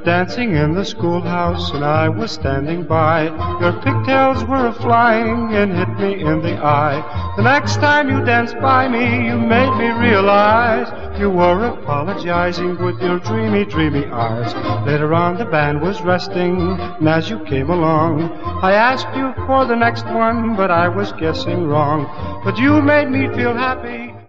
dancing in the schoolhouse and I was standing by. Your pigtails were a-flying and hit me in the eye. The next time you danced by me, you made me realize you were apologizing with your dreamy, dreamy eyes. Later on the band was resting, and as you came along, I asked you for the next one, but I was guessing wrong. But you made me feel happy.